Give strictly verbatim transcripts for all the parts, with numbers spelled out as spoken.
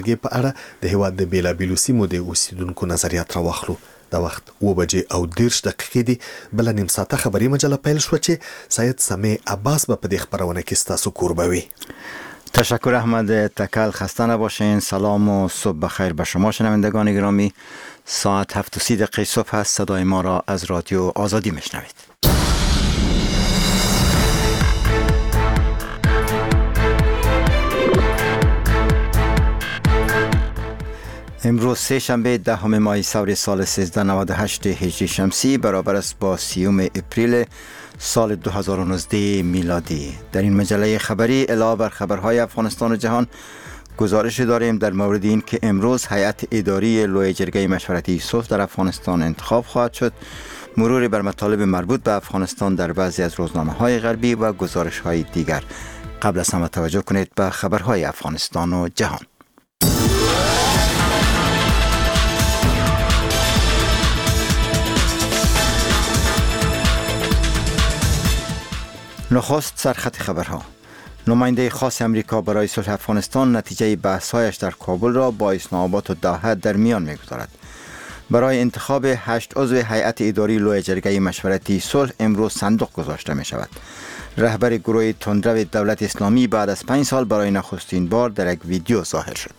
په اړه د هیواد د بیلابیلو سیمو د اوسیدونکو نظریات راواخلو. د وخت اوه بجې او دېرش دقیقې دي. بله نیم ساعته خبري مجله پیل شوه چې سید سمیع عباس به په دې خپرونه کې ستاسو کوربه وي. تشکر احمد تکل. خسته نباشین. سلام و صبح بخیر به شما شنوندگان گرامی. ساعت هفت و سی دقیقه صبح است. صدای ما را از رادیو آزادی میشنوید. امروز سه شنبه دهم ماه سور سال سیزده نود و هشت هجری شمسی برابر است با سیوم اپریل سال دو هزار و نوزده میلادی. در این مجله خبری علاوه بر خبرهای افغانستان و جهان گزارش داریم در مورد این که امروز هیئت اداری لوی جرگه مشورتی صلح در افغانستان انتخاب خواهد شد، مرور بر مطالب مربوط به افغانستان در بعضی از روزنامه‌های غربی و گزارش‌های دیگر. قبل از همه توجه کنید به خبرهای افغانستان و جهان. نخست سرخط خبرها. نماینده خاص امریکا برای صلح افغانستان نتیجه بحث‌هایش در کابل را با اسلام‌آباد و دوحه در میان می‌گذارد. برای انتخاب هشت عضو هیئت اداری لوی جرگه مشورتی صلح امروز صندوق گذاشته می‌شود. رهبر گروه تندرو دولت اسلامی بعد از پنج سال برای نخستین بار در یک ویدیو ظاهر شد.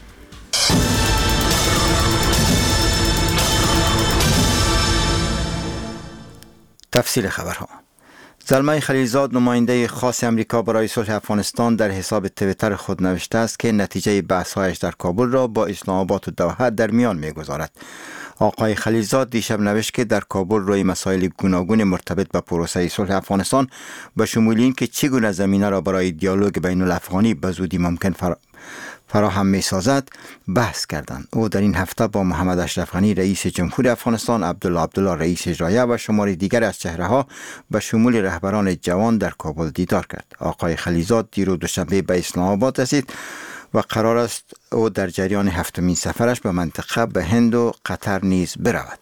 تفصیل خبرها. زلمه خلیلزاد نماینده خاص امریکا برای صلح افغانستان در حساب توییتر خود نوشته است که نتیجه بحث‌هایش در کابل را با اسلام آباد و دوحه در میان می‌گذارد. آقای خلیلزاد دیشب نوشت که در کابل روی مسائل گوناگون مرتبط با پروسه صلح افغانستان به شمول این که چگونه زمینه را برای دیالوگ بین الافغانی به زودی ممکن فرا فراهم می سازد بحث کردند. او در این هفته با محمد اشرف غنی رئیس جمهور افغانستان، عبدالله عبدالله رئیس اجرایه و شمار دیگر از چهره ها به شمول رهبران جوان در کابل دیدار کرد. آقای خلیلزاد دیروز دوشنبه به اسلام آباد رسید و قرار است او در جریان هفتمین سفرش به منطقه به هند و قطر نیز برود.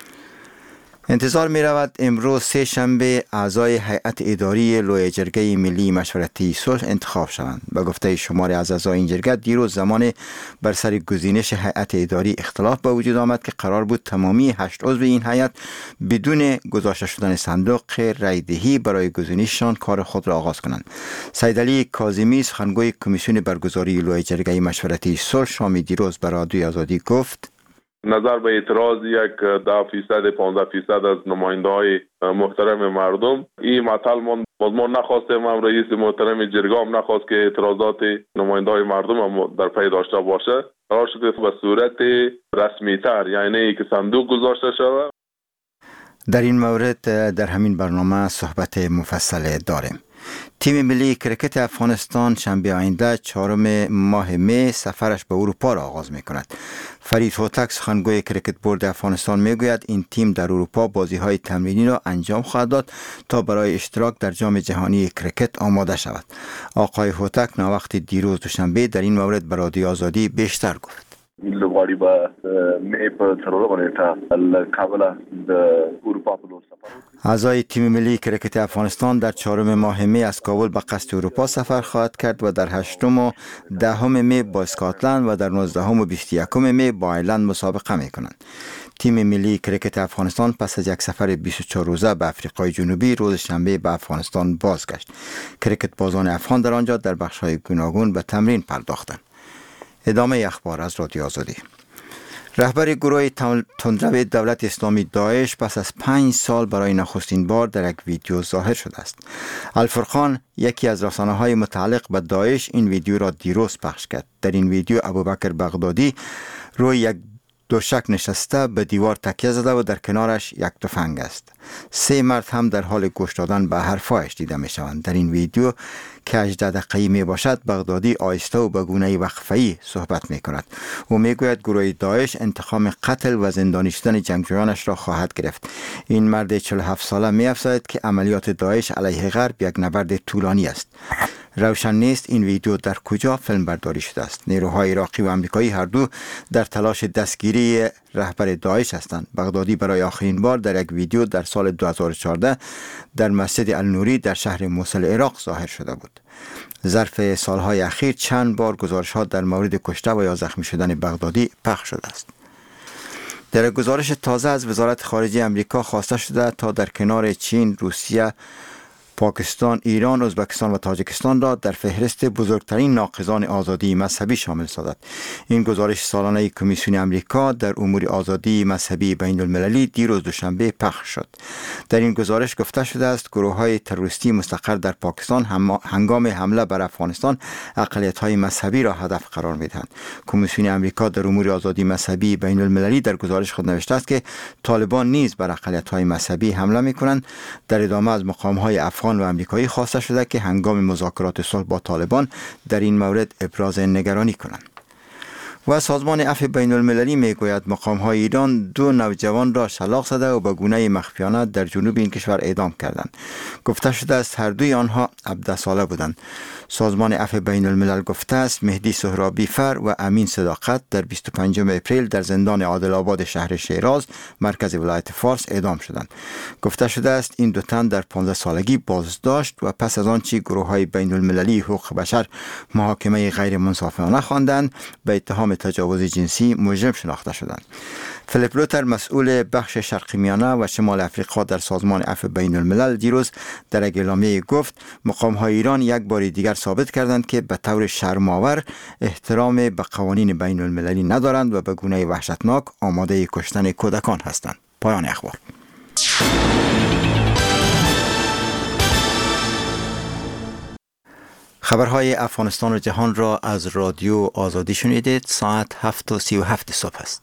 انتظار می رود امروز سه شنبه اعضای هیئت اداری لوی جرگه ملی مشورتی صلح انتخاب شوند. به گفته شماری از اعضای این جرگه دیروز زمان بر سر گزینش هیئت اداری اختلاف به وجود آمد که قرار بود تمامی هشت عضو این هیئت بدون گذاشته شدن صندوق رای دهی برای گزینششان کار خود را آغاز کنند. سید علی کاظمی سخنگوی کمیسیون برگزاری لوی جرگه مشورتی صلح شام دیروز به رادیوی آزادی گفت: نظر به اعتراض یک ده فیصد پانزده فیصد از نماینده های محترم مردم این مطل من باز ما نخواستیم، هم رئیس محترم جرگه هم نخواست که اعتراضات نماینده های مردم هم در پی داشته باشه. قرار شد به صورت رسمی تر، یعنی که صندوق گذاشته شود. در این مورد در همین برنامه صحبت مفصل داریم. تیم ملی کرکت افغانستان شنبه آینده چهارم ماه می سفرش به اروپا را آغاز می کند. فرید هوتک سخنگوی کرکت بورد افغانستان می گوید این تیم در اروپا بازی های تمرینی را انجام خواهد داد تا برای اشتراک در جام جهانی کرکت آماده شود. آقای هوتک ناوقت دیروز دوشنبه در این مورد به رادیو آزادی بیشتر گفت. لغواری با می په څلورمه نیټه له کابل د اروپا په لور سفر. اعضای تیم ملی کرکت افغانستان در چهارم ماه می از کابل به قصد اروپا سفر خواهد کرد و در هشتم و دهم می با اسکاتلند و در نوزدهم و بیست و یکم می با ایرلند مسابقه می کنند. تیم ملی کرکت افغانستان پس از یک سفر بیست و چهار روزه به آفریقای جنوبی روز شنبه به افغانستان بازگشت. کرکت بازان افغان در آنجا در بخش‌های گوناگون به تمرین پرداختند. ادامه اخبار از رادیو آزادی. رهبر گروه تندرو دولت اسلامی داعش پس از پنج سال برای نخستین بار در یک ویدیو ظاهر شده است. الفرقان یکی از رسانه‌های متعلق به داعش این ویدیو را دیروز پخش کرد. در این ویدیو ابوبکر بغدادی روی یک دوشک نشسته به دیوار تکیه زده و در کنارش یک تفنگ است. سه مرد هم در حال گوش دادن به حرفایش دیده می شوند. در این ویدیو که هجده دقیقه‌ای می باشد بغدادی آهسته و به گونه وقفه‌ای صحبت می کند. او می گوید گروه داعش انتقام قتل و زندانی شدن جنگجویانش را خواهد گرفت. این مرد چهل و هفت ساله می افزاید که عملیات داعش علیه غرب یک نبرد طولانی است. روشن نیست این ویدیو در کجا فیلم برداری شده است. نیروهای عراقی و آمریکایی هر دو در تلاش دستگیری رهبر داعش هستند. بغدادی برای آخرین بار در یک ویدیو در سال دو هزار و چهارده در مسجد النوری در شهر موصل عراق ظاهر شده بود. ظرف سالهای اخیر چند بار گزارش‌ها در مورد کشته و یا زخمی شدن بغدادی پخش شده است. در گزارش تازه از وزارت خارجه آمریکا خواسته شده تا در کنار چین، روسیه، پاکستان، ایران، ازبکستان و تاجیکستان را در فهرست بزرگترین ناقضان آزادی مذهبی شامل سازد. این گزارش سالانه کمیسیون آمریکا در امور آزادی مذهبی بین المللی دیروز دوشنبه پخش شد. در این گزارش گفته شده است گروه‌های تروریستی مستقر در پاکستان هنگام حمله بر افغانستان اقلیت‌های مذهبی را هدف قرار می‌دهند. کمیسیون آمریکا در امور آزادی مذهبی بین المللی در گزارش خود نوشته است که طالبان نیز بر اقلیت‌های مذهبی حمله می‌کنند. در ادامه از مقام‌های افغان و آمریکایی خواسته شده که هنگام مذاکرات صلح با طالبان در این مورد ابراز نگرانی کنند. و سازمان عفو بین المللی میگوید مقام‌های ایران دو نوجوان را شلاق زده و به گونه مخفیانه در جنوب این کشور اعدام کردند. گفته شده است هر دوی آنها هفده ساله بودند. سازمان عفو بین الملل گفته است مهدی سهرابی فر و امین صداقت در بیست و پنجم اپریل در زندان عادل آباد شهر شیراز مرکز ولایت فارس اعدام شدند. گفته شده است این دو تن در پانزده سالگی بازداشت و پس از آنچه گروه‌های بین المللی حقوق بشر محاکمه غیر منصفانه خواندند به اتهام تجاوز جنسی مجرم شناخته شدند. فیلیپ لوتر مسئول بخش شرق میانه و شمال افریقا در سازمان عفو بین الملل دیروز در اعلامیه گفت مقام‌های ایران یک بار دیگر ثابت کردند که به طور شرم‌آور احترام به قوانین بین المللی ندارند و به گونه وحشتناک آماده کشتن کودکان هستند. پایان اخبار. خبرهای افغانستان و جهان را از رادیو آزادی شنیدید. ساعت هفت و سی و هفت صبح است.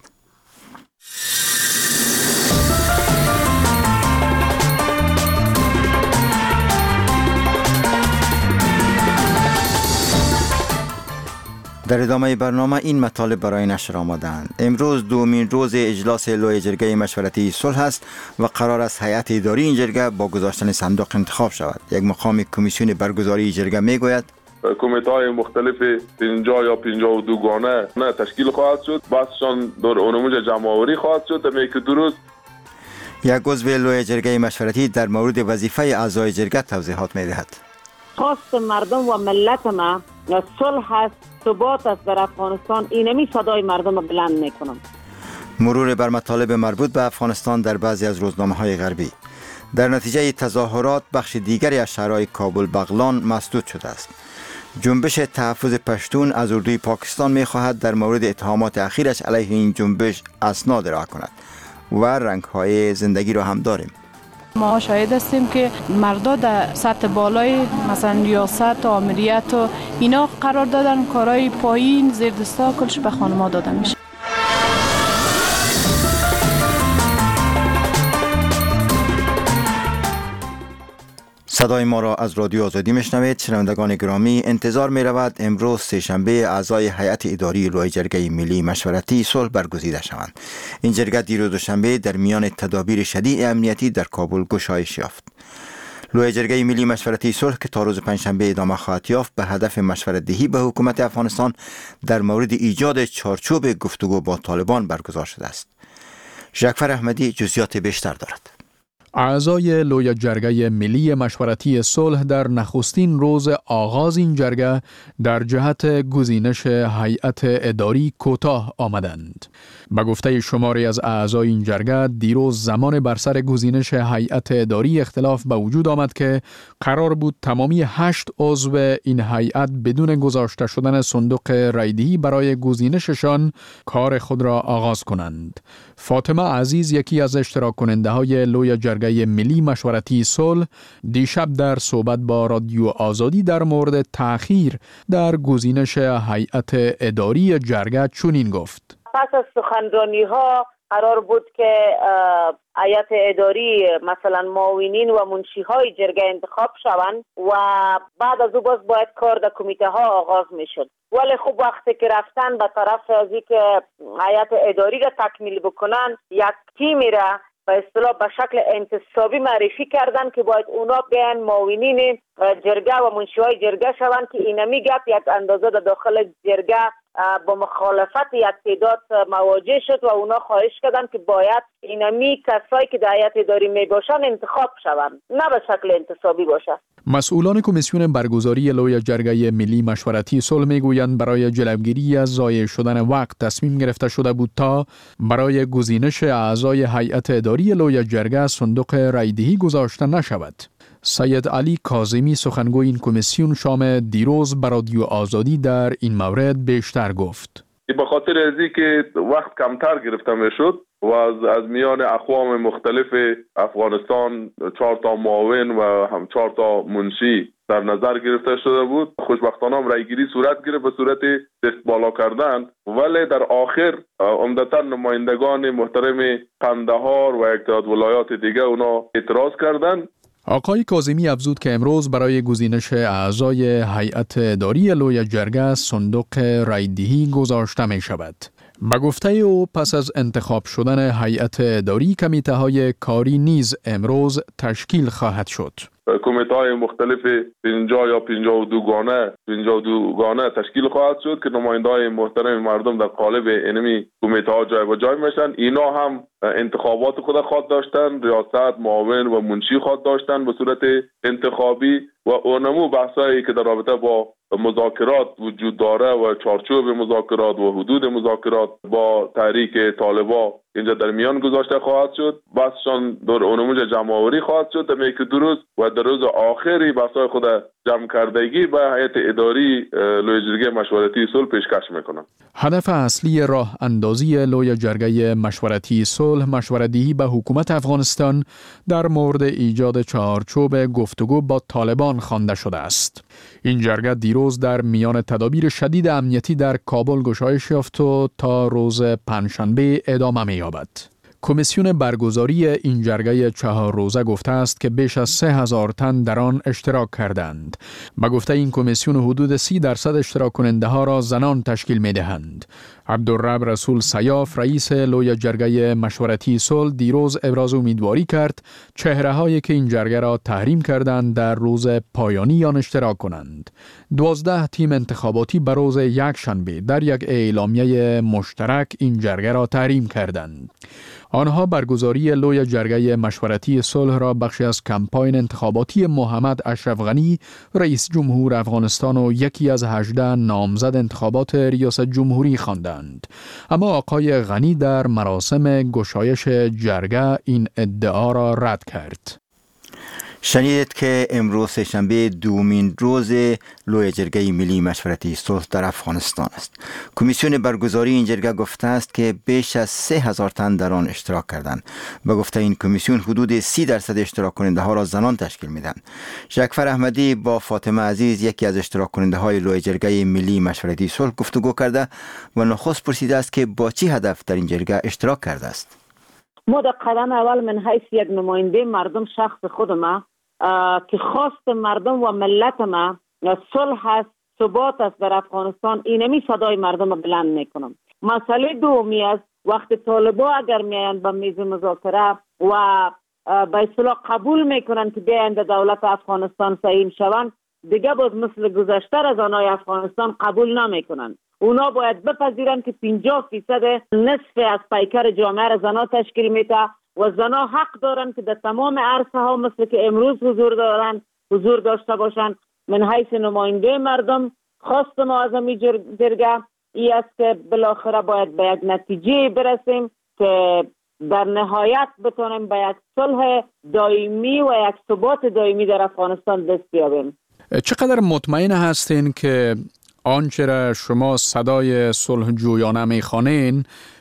در ادامه برنامه این مطالب برای نشر آمدند. امروز دومین روز اجلاس لوی جرگه مشورتی صلح است و قرار است هیئت اداری این جرگه با گذاشتن صندوق انتخاب شود. یک مقام کمیسیون برگزاری جرگه میگوید کمیته های مختلف پنجاه یا پنجاه و دو گانه نه تشکیل خواهد شد، بحثشان در اونموج جمع‌آوری خواهد شد. امی که درست یک عضو لوی جرگه مشورتی در مورد وظیفه اعضای جرگه توضیحات میدهد. خواست مردم و ملت ما صلح است، ثبات است در افغانستان. اینمی صدای مردم بلند میکنم. مرور بر مطالب مربوط به افغانستان در بعضی از روزنامه‌های غربی. در نتیجه تظاهرات بخش دیگری از شهرهای کابل بغلان مسدود شده است. جنبش تحفظ پشتون از اردوی پاکستان می‌خواهد در مورد اتهامات اخیرش علیه این جنبش اسناد ارائه کند و رنگ‌های زندگی را هم داریم. ما شاهد هستیم که مردا در سطح بالای مثلا ریاست و آمریت و اینا قرار دادن، کارهای پایین زیر دستا کلش به خانم‌ها داده میشه. صدای ما را از رادیو آزادی میشنوید. شنوندگان گرامی، انتظار می رود امروز سه‌شنبه اعضای هیئت اداری لوی جرگه ملی مشورتی صلح برگزیده شوند. این جرگه دیروز دوشنبه در میان تدابیر شدید امنیتی در کابل گشایش یافت. لوی جرگه ملی مشورتی صلح که تا روز پنجشنبه ادامه خواهد یافت به هدف مشورت دهی به حکومت افغانستان در مورد ایجاد چارچوب گفتگو با طالبان برگزار شده است. ژاکفر احمدی جزئیات بیشتر دارد. اعضای لوی جرگه ملی مشورتی صلح در نخستین روز آغاز این جرگه در جهت گزینش هیئت اداری کوتاه آمدند. به گفته شماری از اعضای این جرگه دیروز زمان بر سر گزینش هیئت اداری اختلاف به وجود آمد که قرار بود تمامی هشت عضو این هیئت بدون گذاشته شدن صندوق رایدهی برای گزینششان کار خود را آغاز کنند. فاطمه عزیز، یکی از اشتراک کننده های لوی جرگه ملی مشورتی صلح، دیشب در صحبت با رادیو آزادی در مورد تأخیر در گزینش هیئت اداری جرگه چنین گفت: پس از سخنرانی ها قرار بود که هیئت اداری مثلا معاونین و منشی های جرگه انتخاب شوند و بعد از او باز باید کار در کمیته ها آغاز می شد. ولی خب وقتی که رفتن به طرف از اینکه هیئت اداری را تکمیل بکنن، یک تیمی را به اصطلاح به شکل انتصابی معرفی کردن که باید اونا بیان معاونین جرگه و منشیهای جرگه شوند که اینمی گپ یک اندازه در داخل جرگه با مخالفت یک تعداد مواجه شد و اونا خواهش کردن که باید اینمی کسایی که در هیئت اداری می باشن انتخاب شوند، نه به شکل انتصابی باشه. مسئولان کمیسیون برگزاری لوی جرگه ملی مشورتی صلح میگویند برای جلوگیری از ضایع شدن وقت تصمیم گرفته شده بود تا برای گزینش اعضای هیئت اداری لوی جرگه صندوق رایدهی گذاشته نشود. سید علی کاظمی سخنگوی این کمیسیون شام دیروز بر رادیو آزادی در این مورد بیشتر گفت. به خاطر ازی که وقت کمتر گرفته میشد و از, از میان اقوام مختلف افغانستان چهار تا معاون و هم چهار تا منشی در نظر گرفته شده بود، خوشبختانه هم رایگیری صورت گرفت به صورت دست بالا کردن، ولی در آخر عمدتا نمایندگان محترم قندهار و اتحاد ولایات دیگه اونا اعتراض کردند. آقای کاظمی افزود که امروز برای گزینش اعضای هیئت اداری لوی جرگه صندوق رایدهی گذاشته می شود. به گفته او پس از انتخاب شدن هیئت اداری کمیته های کاری نیز امروز تشکیل خواهد شد. کمیته های مختلف پنجاه یا پنجاه و دو گانه پنجاه و دو گانه تشکیل خواهد شد که نماینده های محترم مردم در قالب اینمی کمیته ها جای به جای میشن. اینا هم انتخابات خود خواهد داشتن، ریاست، معاون و منشی خواهد داشتن به صورت انتخابی و اونمو بحثایی که در رابطه با مذاکرات وجود داره و چارچوب مذاکرات و حدود مذاکرات با تحریک طالبان اینجا در میان گذاشته خواهد شد. بحثشان در اونموج جمع‌آوری خواهد شد در یک دو روز و در روز آخری بحثای خود جمع کردگی به هیئت اداری لوی جرگه مشورتی صلح پیشکش میکنن. هدف اصلی راه اندازی لوی جرگه مشورتی صلح مشورت‌دهی به حکومت افغانستان در مورد ایجاد چارچوب گفتگو با طالبان خوانده شده است. این جرگه دیروز در میان تدابیر شدید امنیتی در کابل گشایش یافت و تا روز پنجشنبه ادامه می‌یابد. کمیسیون برگزاری این جرگه چهار روزه گفته است که بیش از سه هزار تن در آن اشتراک کردند. به گفته این کمیسیون حدود سی درصد اشتراک کننده ها را زنان تشکیل می دهند. عبدالرب رسول سیاف رئیس لوی جرگه مشورتی صلح دیروز ابراز امیدواری کرد چهره هایی که این جرگه را تحریم کردند در روز پایانی آن اشتراک کنند. دوازده تیم انتخاباتی به روز یک شنبه در یک اعلامیه مشترک این جرگه را تحریم کردند. آنها برگزاری لوی جرگه مشورتی صلح را بخشی از کمپاین انتخاباتی محمد اشرف غنی رئیس جمهور افغانستان و یکی از هجده نامزد انتخابات ریاست جمهوری خواندند. اما آقای غنی در مراسم گشایش جرگه این ادعا را رد کرد. شنیدید که امروز سه‌شنبه دومین روز لوی جرگه ملی مشورتی صلح در افغانستان است. کمیسیون برگزاری این جرگه گفته است که بیش از سه هزار تن در آن اشتراک کردند. به گفته این کمیسیون حدود سی درصد اشتراک کننده ها را زنان تشکیل میدن. جعفر احمدی با فاطمه عزیز یکی از اشتراک کننده های لوی جرگه ملی مشورتی صلح گفتگو کرده و نخست پرسیده است که با چه هدف در این جرگه اشتراک کرده است. ما در قدم اول من حیث یک نماینده مردم شخص خودم که خواست مردم و ملت ما صلح است، ثبات است در افغانستان، اینمی صدای مردم بلند میکنم. مسئله دومی است وقتی طالبان اگر میایند به میز مذاکره و به اصطلاح قبول میکنند که بیایند دولت افغانستان سهیم شوند، دیگه باز مثل گذشته از آنهای افغانستان قبول نمیکنند. اونا باید بپذیرند که پنجاه فیصد نصف از پیکر جامعه را زنا تشکیل میده و زنا حق دارند که در تمام عرصه ها مثل که امروز حضور دارند حضور داشته باشند. من حیث نماینده مردم خواست ما از این جرگه ای است که بالاخره باید به یک نتیجه برسیم که در نهایت بتونیم به یک صلح دائمی و یک ثبات دائمی در افغانستان دست بیابیم. چقدر مطمئن هستین که آنچه را شما صدای صلح جویانه میخوانین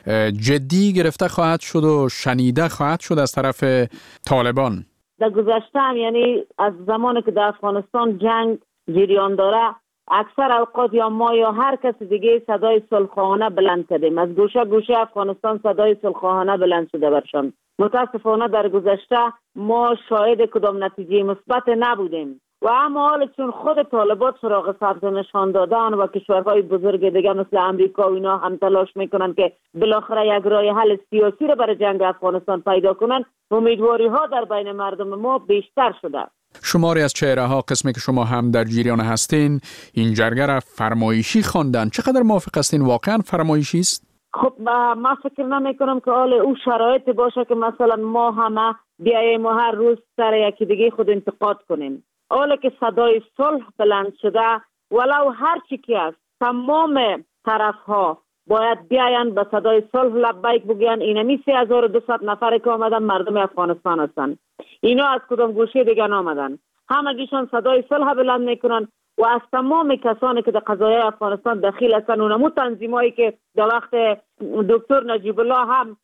جدی گرفته خواهد شد و شنیده خواهد شد از طرف طالبان؟ در گذشته هم یعنی از زمانی که در افغانستان جنگ جریان داره اکثر اوقات یا ما یا هر کس دیگه صدای صلح‌خواهانه بلند کردیم. از گوشه گوشه افغانستان صدای صلح‌خواهانه بلند شده برشان. متاسفانه در گذشته ما شاهد کدام نتیجه مثبت نبودیم. و اما حال چون خود طالبات سراغ سبز نشان دادن و کشورهای بزرگ دیگه مثل امریکا و اینا هم تلاش میکنن که بالاخره یک راه حل سیاسی رو برای جنگ افغانستان پیدا کنن، امیدواری ها در بین مردم ما بیشتر شده. شماری از چهره ها، قسمی که شما هم در جریان هستین، این جرگه را فرمایشی خواندن. چقدر موافق هستین واقعا فرمایشی است؟ خب ما فکر نمی کنم که حال او شرایط باشه که مثلا ما همه بیاییم و هر روز سر یکی دیگه خود انتقاد کنیم. حالا که صدای صلح بلند شده، ولو هر چی که است تمام طرف ها باید بیاین به صدای صلح لبیک بگوین. اینمی سه هزار و دویست نفر که آمدن مردم افغانستان هستند. اینا از کدام گوشه دیگه نامدن، همگیشان صدای صلح بلند میکنن و از تمام کسانی که در قضایای افغانستان دخیل هستند، اونمو تنظیمایی که در وقت دکتر نجیب الله هم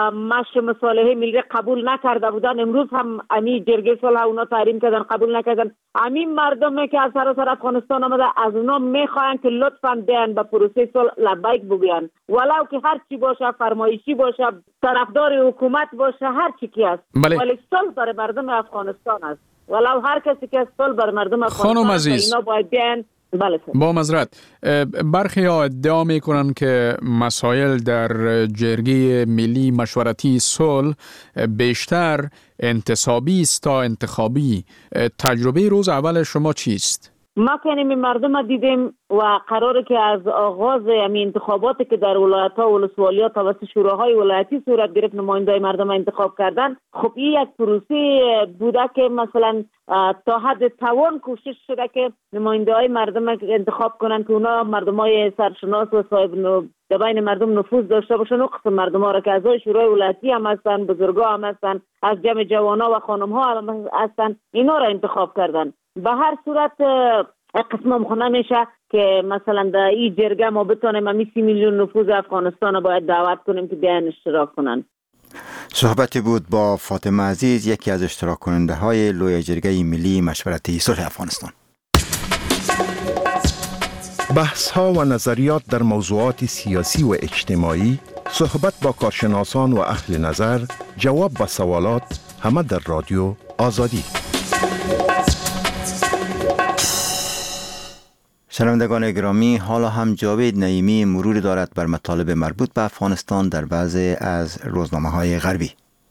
مش مصالحه ملی قبول نکرده بودن، امروز هم امی جرگه صلح اونا تحریم کردن، قبول نکردن. امی مردمی که از سراسر افغانستان آمده از اونا میخواین که لطفاً بیان به پروسه صلح لبیک بگوین، ولو که هر چی باشه، فرمایشی باشه، طرفدار حکومت باشه، هر چی که است، ولی صلح برای مردم افغانستان است. ولو هر کسی که صلح بر مردم افغانستان است، اینا باید بیان. بله سر. با معذرت، برخی ها ادعا میکنن که مسائل در جرگه ملی مشورتی صلح بیشتر انتصابی است تا انتخابی. تجربه روز اول شما چیست؟ ما کنیم مردم دیدیم و قراره که از آغاز همین انتخاباتی که در ولایت‌ها و ولسوالی‌ها توسط شوراهای ولایتی صورت گرفت نمایندای مردم انتخاب کردن. خب این یک پروسه بوده که مثلا تا حد توان کوشش شده که نمایندای مردم انتخاب کنن که اونا مردمای سرشناس و صاحب در بین مردم نفوذ داشته باشن. و قسم مردم ها را که اعضای شورای ولایتی هم هستن، بزرگا هم هستن، از جمع جوانا و خانم ها هم هستن، اینا را انتخاب کردن. به هر صورت قسم مخنه میشه که مثلا در این جرگه ما بتانیم همی سی میلیون نفوذ افغانستان رو باید دعوت کنیم که بیان اشتراک کنن. صحبتی بود با فاطمه عزیز، یکی از اشتراک کننده های لوی جرگه ملی مشورتی صلح افغانستان. بحث ها و نظریات در موضوعات سیاسی و اجتماعی، صحبت با کارشناسان و اهل نظر، جواب به سوالات، همه در رادیو آزادی. شنوندگان گرامی، حالا هم جاوید نعیمی مرور دارد بر مطالب مربوط به افغانستان در بعضی از روزنامه‌های غربی.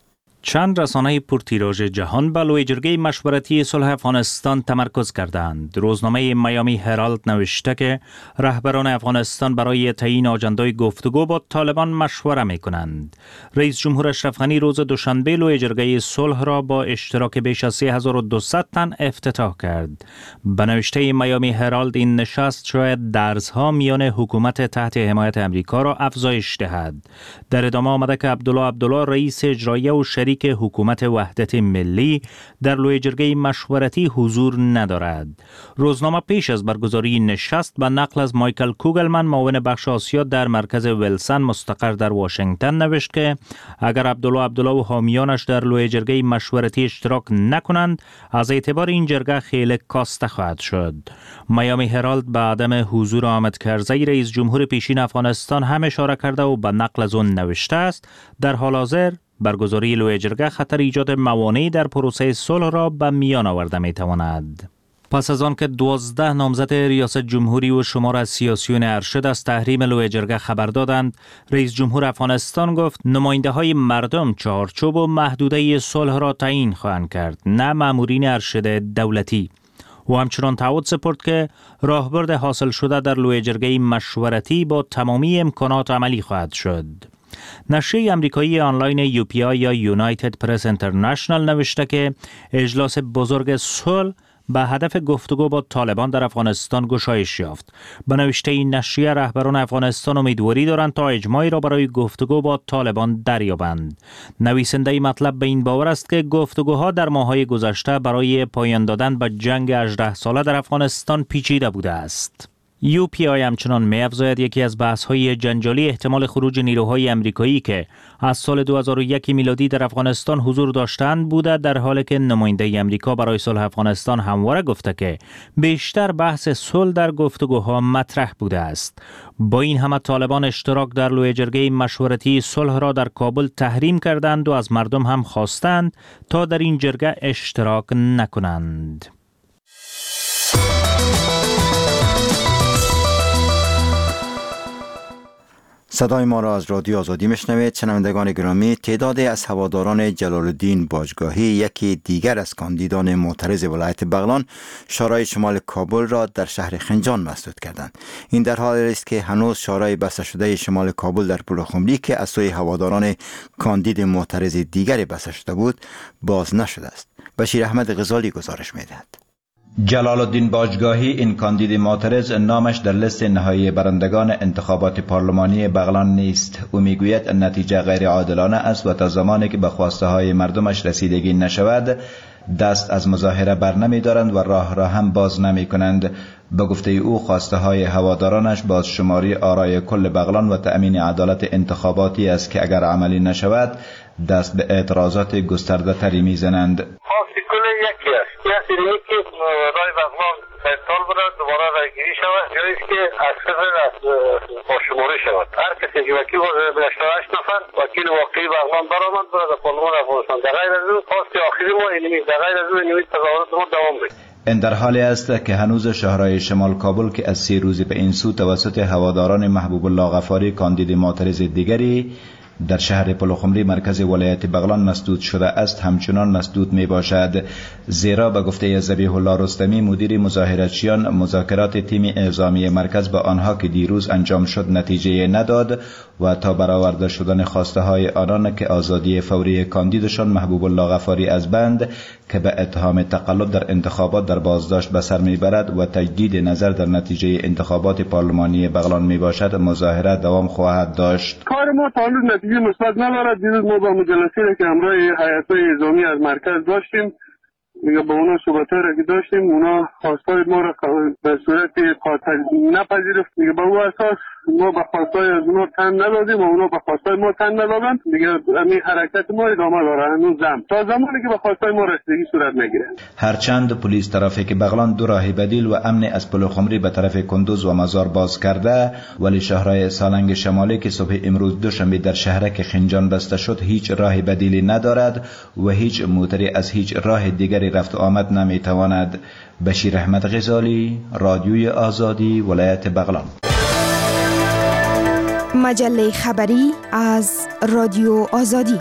چند رسانه پرتیراژ جهان به لوی جرگه مشورتی صلح افغانستان تمرکز کردند. روزنامه میامی هرالد نوشته که رهبران افغانستان برای تعیین آجندای گفتگو با طالبان مشوره می کنند. رئیس جمهور اشرف غنی روز دوشنبه لوی جرگه صلح را با اشتراک بیش از سه هزار و دویست تن افتتاح کرد. به نوشته میامی هرالد این نشست شاید درزها میان حکومت تحت حمایت امریکا را افزایش دهد. در ادامه آمده که عبدالله عبدالله رئیس اجرایی و شریک که حکومت وحدت ملی در لوی جرگه مشورتی حضور ندارد. روزنامه پیش از برگزاری نشست به نقل از مایکل کوگلمن، معاون بخش آسیا در مرکز ویلسن مستقر در واشنگتن نوشت که اگر عبدالله عبدالله و حامیانش در لوی جرگه مشورتی اشتراک نکنند، از اعتبار این جرگه خیلی کاسته خواهد شد. میامی هرالد به عدم حضور حامد کرزی رئیس جمهور پیشین افغانستان هم اشاره کرده و به نقل از اون نوشته است در حال حاضر برگزاری لوی جرگه خطر ایجاد موانعی در پروسه صلح را به میان آورده می تواند. پس از آن که دوازده نامزد ریاست جمهوری و شمار از سیاسیون ارشد از تحریم لوی جرگه خبر دادند، رئیس جمهور افغانستان گفت نماینده های مردم چارچوب و محدوده صلح را تعیین خواهند کرد، نه مامورین ارشد دولتی. و همچنان تعهد سپرد که راهبرد حاصل شده در لوی جرگه مشورتی با تمامی امکانات عملی خواهد شد. نشریه امریکایی آنلاین یو پی آی یا یونایتد پرس اینترنشنال نوشته که اجلاس بزرگ صلح به هدف گفتگو با طالبان در افغانستان گشایش یافت. به نوشته این نشریه رهبران افغانستان امیدواری دارند تا اجماعی را برای گفتگو با طالبان دریابند. نویسنده مطلب به این باور است که گفتگوها در ماه‌های گذشته برای پایان دادن به جنگ هجده ساله در افغانستان پیچیده بوده است. یو پی آی همچنان می‌افزاید یکی از بحث‌های جنجالی احتمال خروج نیروهای امریکایی که از سال دو هزار و یک میلادی در افغانستان حضور داشتند بوده، در حالی که نماینده امریکا برای صلح افغانستان همواره گفته که بیشتر بحث صلح در گفتگوها مطرح بوده است. با این همه طالبان اشتراک در لوی جرگه مشورتی صلح را در کابل تحریم کردند و از مردم هم خواستند تا در این جرگه اشتراک نکنند. صدای ما را از رادیو آزادی میشنوید. شنوندگان گرامی، تعدادی از هواداران جلال الدین باجگاهی، یکی دیگر از کاندیدان معترض ولایت بغلان، شورای شمال کابل را در شهر خنجان مسدود کردند. این در حالی است که هنوز شورای بسته شده شمال کابل در پلخمری که از سوی هواداران کاندید معترض دیگری بسته شده بود باز نشده است. بشیر احمد غزالی گزارش می‌دهد. جلال الدین باجگاهی، این کاندید معترض، نامش در لیست نهایی برندگان انتخابات پارلمانی بغلان نیست. او میگوید نتیجه غیر عادلانه است و تا زمانی که به خواسته های مردمش رسیدگی نشود دست از مظاهره بر نمی دارند و راه را هم باز نمی کنند. به گفته او خواسته های هوادارانش باز شماری آرای کل بغلان و تأمین عدالت انتخاباتی است که اگر عملی نشود دست به اعتراضات گسترده تری می زنند. یکی است یعنی که رای بغلان فیصل برد دوباره رای گیری شود یا که از صفر از باشماری شود. هر کسی که وکیل به هشتاد و هشت نفر وکیل واقعی بغلان برآمد برد در پارلمان افغانستان. در غیر از اون خواست آخری ما اینمی در غیر از اون اینمی تظاهرات ما دوام بید. این در حالی است که هنوز شهرهای شمال کابل که از سی روزی به این سو توسط هواداران محبوب الله غفاری کاندید معترض دیگری در شهر پلخمری مرکز ولایت بغلان مسدود شده است همچنان مسدود می باشد، زیرا به گفته ذبیح الله رستمی مدیر مظاهراتچیان مذاکرات تیم اعزامی مرکز با آنها که دیروز انجام شد نتیجه نداد و تا برآورده شدن خواسته های آنان که آزادی فوری کاندیدشان محبوب الله غفاری از بند که به اتهام تقلب در انتخابات در بازداشت به سر میبرد و تجدید نظر در نتیجه انتخابات پارلمانی بغلان می باشد مظاهره دوام خواهد داشت. کار ما تا حالا نتیجه مثبت ندارد. دیروز ما با مجلسینی که همراه هیئت‌های اعزامی از مرکز داشتیم دیگه با اونا صحبت‌ها را که داشتیم اونا خواستای ما را به صورت قاطع نپذیرفت. دیگه با اون اساس ما به خواستای از اونا تن ندادیم و اونا به خواستای ما تن ندادن. دیگه همین حرکت ما ادامه داره هنوز هم تا زمانی که به خواستای ما رسیدگی صورت نگیره. هرچند پلیس ترافیک بغلان دو راه بدیل و امن از پلخمری به طرف کندوز و مزار باز کرده، ولی شهرهای سالنگ شمالی که صبح امروز دوشنبه در شهرک خنجان بسته شد هیچ راه بدیلی ندارد و هیچ موتری از هیچ راه دیگری رفت آمد نمیتواند. بشیر احمد غزالی، رادیوی آزادی، ولایت بغلان. مجله خبری از رادیو آزادی.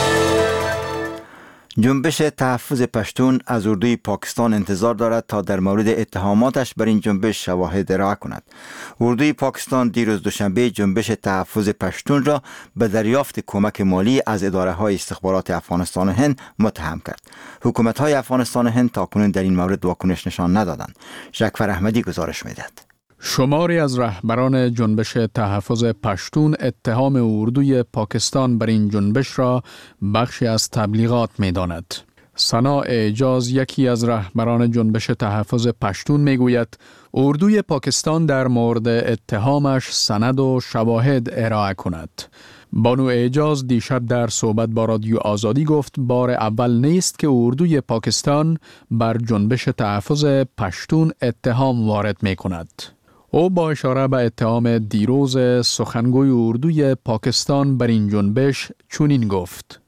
جنبش تحفظ پشتون از اردوی پاکستان انتظار دارد تا در مورد اتهاماتش بر این جنبش شواهد ارائه کند. اردوی پاکستان دیروز دوشنبه جنبش تحفظ پشتون را به دریافت کمک مالی از اداره‌های استخبارات افغانستان و هند متهم کرد. حکومت‌های افغانستان و هند تاکنون در این مورد واکنش نشان ندادند. جعفر احمدی گزارش می‌دهد. شماری از رهبران جنبش تحفظ پشتون اتهام اردوی پاکستان بر این جنبش را بخشی از تبلیغات می داند. ثنا اعجاز، یکی از رهبران جنبش تحفظ پشتون، می گوید اردوی پاکستان در مورد اتهامش سند و شواهد ارائه کند. بانو اعجاز دیشب در صحبت با رادیو آزادی گفت بار اول نیست که اردوی پاکستان بر جنبش تحفظ پشتون اتهام وارد می کند. او با اشاره به اتهام دیروز سخنگوی اردوی پاکستان بر این جنبش چنین گفت: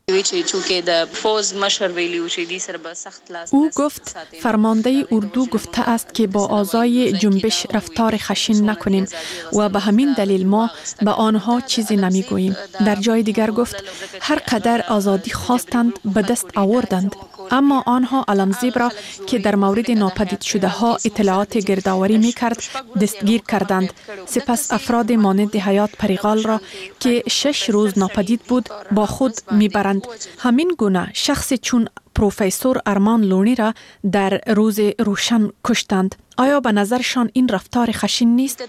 او گفت فرمانده اردو گفته است که با اعضای جنبش رفتار خشن نکنیم و به همین دلیل ما به آنها چیزی نمیگوییم. در جای دیگر گفت هر قدر آزادی خواستند به دست آوردند، اما آنها علمزیب را که در مورد ناپدید شده ها اطلاعات گردآوری می کرد دستگیر کردند. سپس افراد مانند حیات پریغال را که شش روز ناپدید بود با خود می برند. همین گونه شخص چون پروفسور ارمان لونی را در روز روشن کشتند. آیا به نظرشان این رفتار خشن نیست؟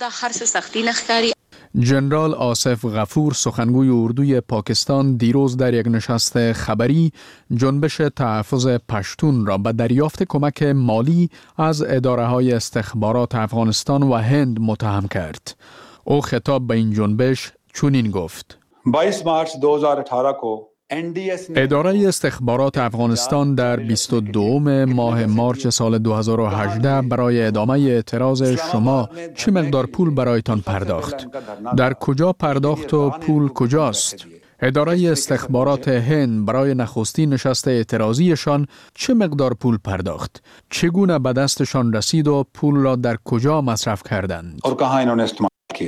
جنرال آصف غفور، سخنگوی اردوی پاکستان، دیروز در یک نشست خبری جنبش تحفظ پشتون را به دریافت کمک مالی از اداره‌های استخبارات افغانستان و هند متهم کرد. او خطاب به این جنبش چنین گفت: بائیس مارچ دو ہزار اٹھارہ کو اداره استخبارات افغانستان در بیست و دوم ماه مارچ سال دو هزار و هجده برای ادامه اعتراض شما چه مقدار پول برایتان پرداخت؟ در کجا پرداخت و پول کجاست؟ اداره استخبارات هند برای نخستین نشست اعتراضیشان چه مقدار پول پرداخت؟ چگونه به دستشان رسید و پول را در کجا مصرف کردند؟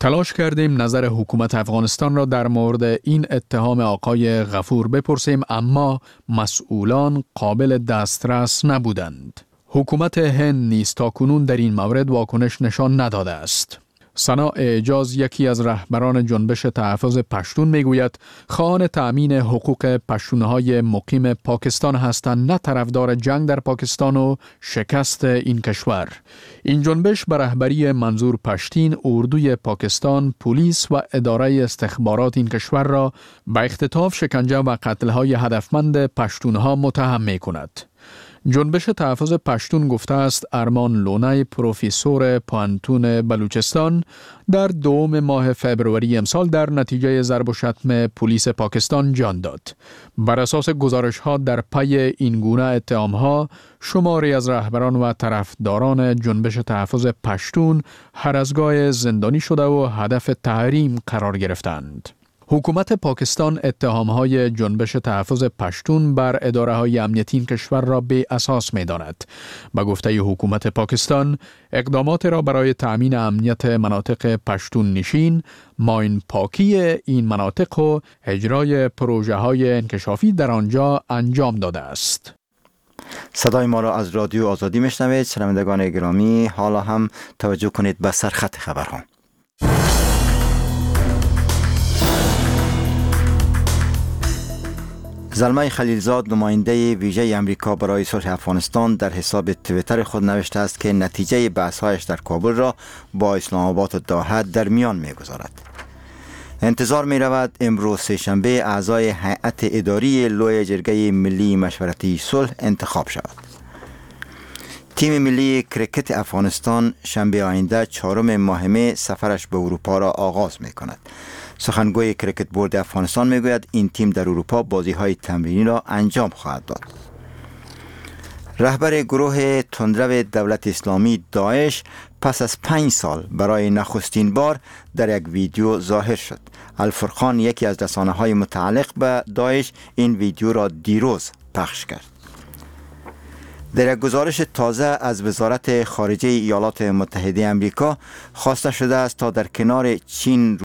تلاش کردیم نظر حکومت افغانستان را در مورد این اتهام آقای غفور بپرسیم، اما مسئولان قابل دسترس نبودند. حکومت هند نیز تاکنون در این مورد واکنش نشان نداده است. سنا اعجاز، یکی از رهبران جنبش تحفظ پشتون، میگوید خواهان تأمین حقوق پشتونهای مقیم پاکستان هستند، نه طرفدار جنگ در پاکستان و شکست این کشور. این جنبش به رهبری منظور پشتین، اردوی پاکستان، پلیس و اداره استخبارات این کشور را به اختطاف، شکنجه و قتل‌های هدفمند پشتونها متهم می‌کند. جنبش تحفظ پشتون گفته است ارمان لونای، پروفسور پوهنتون بلوچستان، در دوم ماه فبروری امسال در نتیجه ضرب و شتم پلیس پاکستان جان داد. بر اساس گزارش‌ها در پی این گونه اتهام‌ها، شماری از رهبران و طرفداران جنبش تحفظ پشتون هر از گاه زندانی شده و هدف تحریم قرار گرفتند. حکومت پاکستان اتهامهای جنبش تحفظ پشتون بر اداره‌های امنیتی این کشور را به اساس می‌داند. به گفته حکومت پاکستان، اقدامات را برای تأمین امنیت مناطق پشتون نشین، ماین پاکی این مناطق و اجرای پروژه‌های انکشافی در آنجا انجام داده است. صدای ما را از رادیو آزادی میشنوید. شنوندگان گرامی، حالا هم توجه کنید به سرخط خبرها. زلمه خلیلزاد، نماینده ویژه امریکا برای صلح افغانستان، در حساب توییتر خود نوشته است که نتیجه بحث‌هایش در کابل را با اسلام آباد و دوحه در میان می‌گذارد. انتظار می‌رود امروز سه‌شنبه اعضای هیئت اداری لوی جرگه ملی مشورتی صلح انتخاب شود. تیم ملی کرکت افغانستان شنبه آینده چهارم ماه مه سفرش به اروپا را آغاز می‌کند. سخنگوی کرکت بورد افغانستان میگوید این تیم در اروپا بازی‌های تمرینی را انجام خواهد داد. رهبر گروه تندرو دولت اسلامی داعش پس از پنج سال برای نخستین بار در یک ویدیو ظاهر شد. الفرقان، یکی از رسانه‌های متعلق به داعش، این ویدیو را دیروز پخش کرد. در یک گزارش تازه از وزارت خارجه ایالات متحده آمریکا خواسته شده است تا در کنار چین